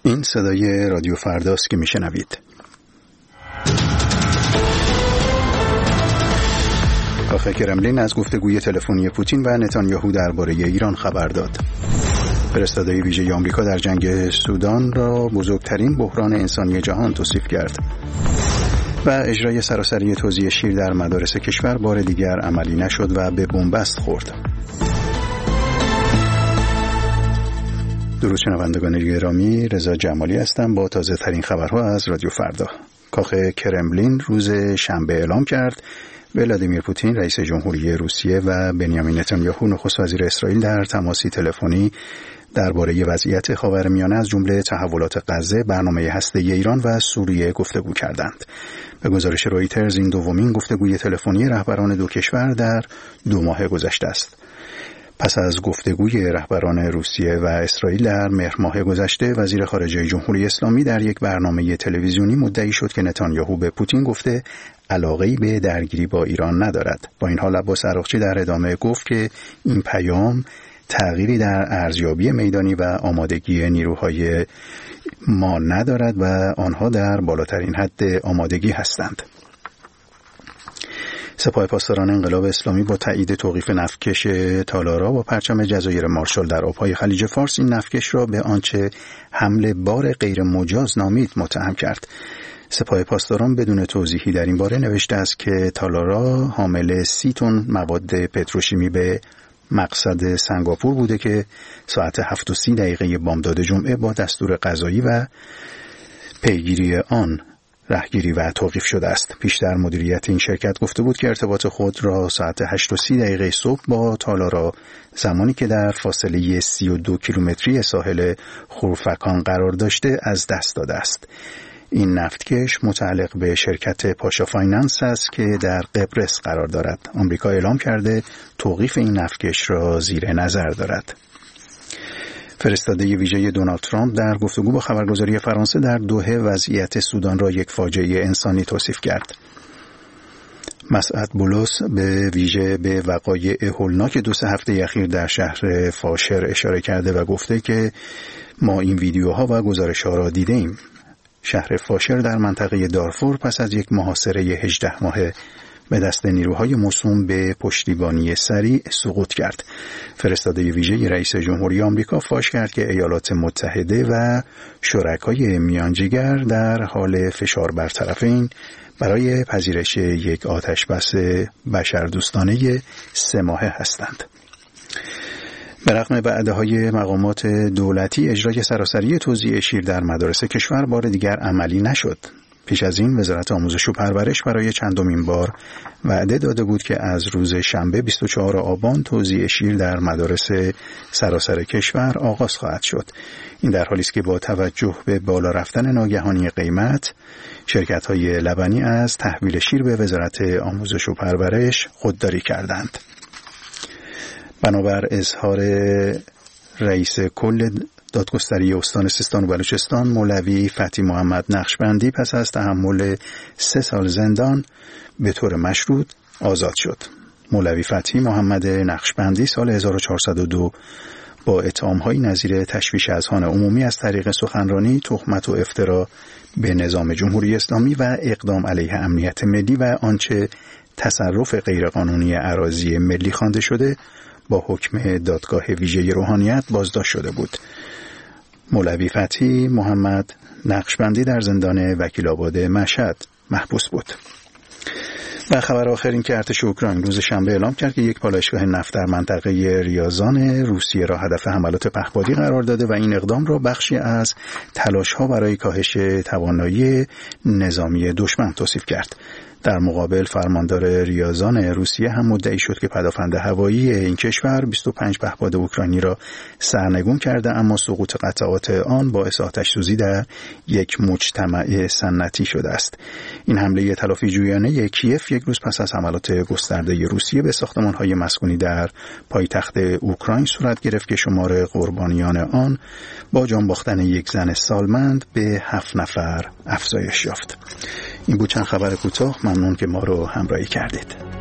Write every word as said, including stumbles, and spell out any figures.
این صدای رادیو فرداست که میشنوید. کاخ کرملین از گفتگوی تلفنی پوتین و نتانیاهو درباره ایران خبر داد. فرستاده ویژه آمریکا در جنگ سودان را بزرگترین بحران انسانی جهان توصیف کرد. و اجرای سراسری توزیع شیر در مدارس کشور بار دیگر عملی نشد و به بنبست خورد. درود شنوندگان گرامی، رضا جمالی هستم با تازه ترین خبرها از رادیو فردا. کاخ کرملین روز شنبه اعلام کرد ولادیمیر پوتین رئیس جمهوری روسیه و بنیامین نتانیاهو نخست وزیر اسرائیل در تماسی تلفنی درباره وضعیت خاورمیانه از جمله تحولات غزه، برنامه هسته‌ای ایران و سوریه گفتگو کردند. به گزارش رویترز این دومین گفتگوی تلفنی رهبران دو کشور در دو ماه گذشته است. پس از گفتگوی رهبران روسیه و اسرائیل در مهر ماه گذشته، وزیر خارجه جمهوری اسلامی در یک برنامه تلویزیونی مدعی شد که نتانیاهو به پوتین گفته علاقه‌ای به درگیری با ایران ندارد. با این حال عباس عراقچی در ادامه گفت که این پیام تغییری در ارزیابی میدانی و آمادگی نیروهای ما ندارد و آنها در بالاترین حد آمادگی هستند. سپاه پاسداران انقلاب اسلامی با تایید توقیف نفتکش تالارا با پرچم جزایر مارشال در آبهای خلیج فارس این نفتکش را به آنچه حمل بار غیر مجاز نامید متهم کرد. سپاه پاسداران بدون توضیحی در این باره نوشته است که تالارا حامل سی تن مواد پتروشیمی به مقصد سنگاپور بوده که ساعت هفت و سی دقیقه بامداد جمعه با دستور قضایی و پیگیری آن رهگیری و توقیف شده است. پیشتر مدیریت این شرکت گفته بود که ارتباط خود را ساعت هشت و سی دقیقه صبح با تالارا زمانی که در فاصله سی و دو کیلومتری ساحل خورفکان قرار داشته از دست داده است. این نفتکش متعلق به شرکت پاشا فایننس است که در قبرس قرار دارد. آمریکا اعلام کرده توقیف این نفتکش را زیر نظر دارد. فرستاده ویژه دونالد ترامپ در گفتگو با خبرگزاری فرانسه در دوحه وضعیت سودان را یک فاجعه انسانی توصیف کرد. مسعد بولس به ویژه به وقایع هولناک دو سه هفته اخیر در شهر فاشر اشاره کرده و گفته که ما این ویدیوها و گزارش‌ها را دیدیم. شهر فاشر در منطقه دارفور پس از یک محاصره هجده ماهه به دست نیروهای موسوم به پشتیبانی سریع سقوط کرد. فرستاده ویژه رئیس جمهوری آمریکا فاش کرد که ایالات متحده و شرکای میانجیگر در حال فشار بر طرفین برای پذیرش یک آتشبس بشردوستانه سه ماهه هستند. به رغم وعده‌های مقامات دولتی، اجرای سراسری توزیع شیر در مدارس کشور بار دیگر عملی نشد. پیش از این وزارت آموزش و پرورش برای چندمین بار وعده داده بود که از روز شنبه بیست و چهارم آبان توزیع شیر در مدارس سراسر کشور آغاز خواهد شد. این در حالی است که با توجه به بالا رفتن ناگهانی قیمت، شرکت‌های لبنی از تحویل شیر به وزارت آموزش و پرورش خودداری کردند. بنابر اظهار رئیس کل دادگستری استان سیستان و بلوچستان مولوی فتحی محمد نقشبندی پس از تحمل سه سال زندان به طور مشروط آزاد شد. مولوی فتحی محمد نقشبندی سال هزار و چهارصد و دو با اتهام‌های نظیر تشویش اذهان عمومی از طریق سخنرانی، تهمت و افترا به نظام جمهوری اسلامی و اقدام علیه امنیت ملی و آنچه تصرف غیرقانونی اراضی ملی خوانده شده با حکم دادگاه ویژه روحانیت بازداشت شده بود. مولوی فتحی محمد نقشبندی در زندان وکیل‌آباد مشهد محبوس بود. و خبر آخر این که ارتش اوکراین روز شنبه اعلام کرد که یک پالایشگاه نفت در منطقه ریازان روسیه را هدف حملات پهپادی قرار داده و این اقدام را بخشی از تلاش‌ها برای کاهش توانایی نظامی دشمن توصیف کرد. در مقابل فرماندار ریازان روسیه هم مدعی شد که پدافند هوایی این کشور بیست و پنج پهپاد اوکراینی را سرنگون کرده، اما سقوط قطعات آن باعث آتش‌سوزی در یک مجتمع سنتی شده است. این حمله تلافی جویانه کیف یک روز پس از حملات گسترده روسیه به ساختمان‌های مسکونی در پایتخت اوکراین صورت گرفت که شمار قربانیان آن با جان باختن یک زن سالمند به هفت نفر افزایش یافت. این بود چند خبر کوتاه. ممنون که ما رو همراهی کردید.